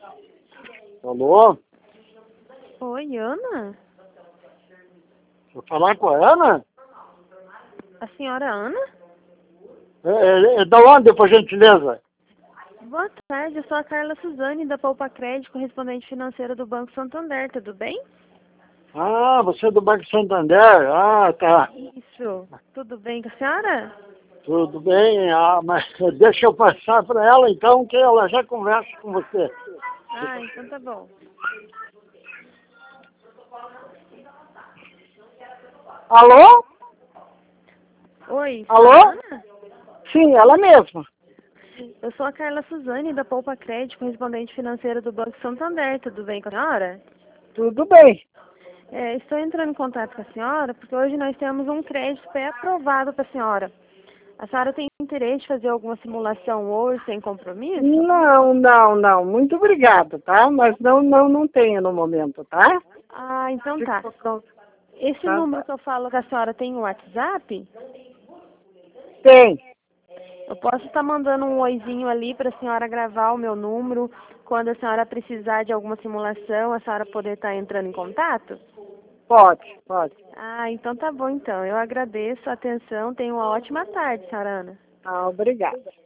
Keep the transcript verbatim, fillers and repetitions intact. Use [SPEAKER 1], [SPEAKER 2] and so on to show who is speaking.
[SPEAKER 1] Alô?
[SPEAKER 2] Oi, Ana?
[SPEAKER 1] Vou falar com a Ana?
[SPEAKER 2] A senhora Ana?
[SPEAKER 1] É, é, é da onde, por gentileza?
[SPEAKER 2] Boa tarde, eu sou a Carla Suzane, da Poupa Crédito, correspondente financeira do Banco Santander, tudo bem?
[SPEAKER 1] Ah, você é do Banco Santander? Ah, tá.
[SPEAKER 2] Isso. Tudo bem com a senhora?
[SPEAKER 1] Tudo bem, ah, mas deixa eu passar para ela então, que ela já conversa com você.
[SPEAKER 2] Ah, então tá bom.
[SPEAKER 1] Alô?
[SPEAKER 2] Oi, senhora
[SPEAKER 1] Alô?
[SPEAKER 2] Ana?
[SPEAKER 1] Sim, ela mesma.
[SPEAKER 2] Eu sou a Carla Suzane, da Poupa Crédito, correspondente financeira do Banco Santander, tudo bem com a senhora?
[SPEAKER 1] Tudo bem.
[SPEAKER 2] É, estou entrando em contato com a senhora porque hoje nós temos um crédito pré-aprovado para a senhora. A senhora tem interesse de fazer alguma simulação hoje, sem compromisso?
[SPEAKER 1] Não, não, não. Muito obrigado, tá? Mas não, não, não tenho no momento, tá?
[SPEAKER 2] Ah, então tá.
[SPEAKER 1] Fico pronto.
[SPEAKER 2] Esse
[SPEAKER 1] Tá?
[SPEAKER 2] número que eu falo que a senhora tem o WhatsApp,
[SPEAKER 1] Tem.
[SPEAKER 2] eu posso estar mandando um oizinho ali para a senhora gravar o meu número. Quando a senhora precisar de alguma simulação, a senhora poder estar entrando em contato?
[SPEAKER 1] Pode, pode.
[SPEAKER 2] Ah, então tá bom então. Eu agradeço a atenção. Tenha uma ótima tarde, senhora Ana.
[SPEAKER 1] Ah, obrigada.